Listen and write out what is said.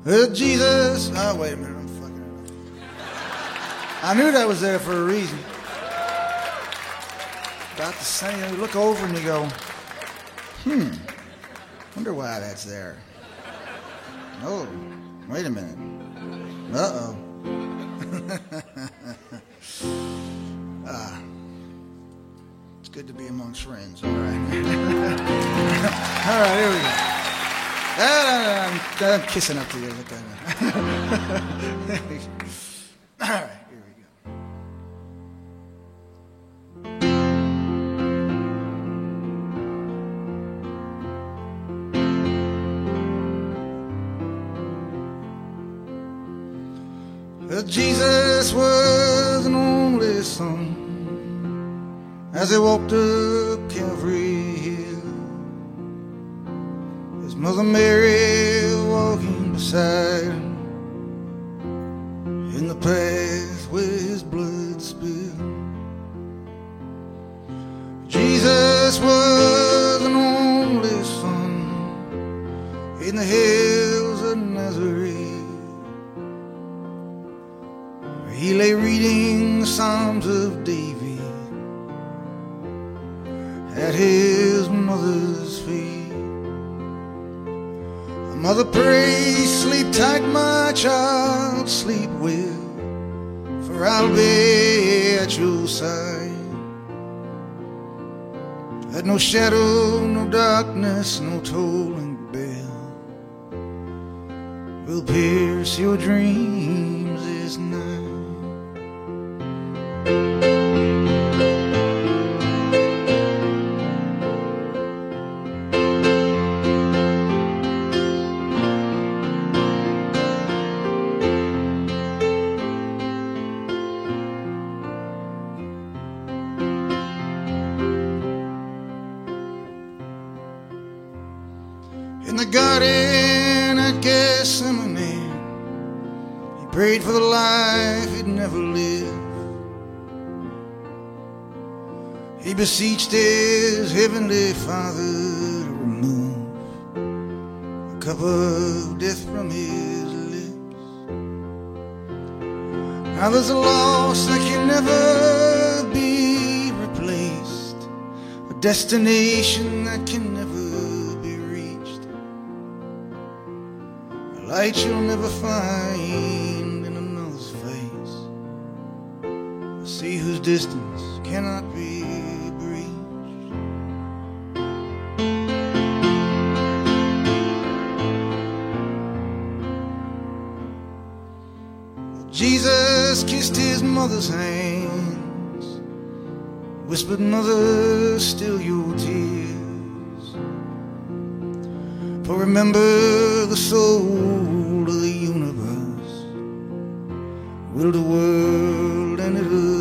Jesus. Oh, wait a minute. I'm fucking it up. I knew that was there for a reason. About to say, you look over and you go, wonder why that's there. Oh, wait a minute. Uh-oh. It's good to be amongst friends, all right. All right, here we go. I'm kissing up to you. Look at that. All right, here we go. Well, Jesus was an only son as he walked up Calvary Hill. His mother Mary walking beside him in the path where his blood spilled. Jesus was an only son in the hills of Nazareth. He lay reading the Psalms of David at his mother's feet. Mother, pray, sleep tight, my child, sleep well, for I'll be at your side. Let no shadow, no darkness, no tolling bell will pierce your dreams this night. In the garden at Gethsemane, he prayed for the life he'd never live. He beseeched his heavenly Father to remove a cup of death from his lips. Now there's a loss that can never be replaced, a destination that can never be reached, a light you'll never find in another's face, a sea whose distance cannot be breached. Jesus kissed his mother's hands, whispered, "Mother, still your tears, for remember the soul of the universe willed the world and it'll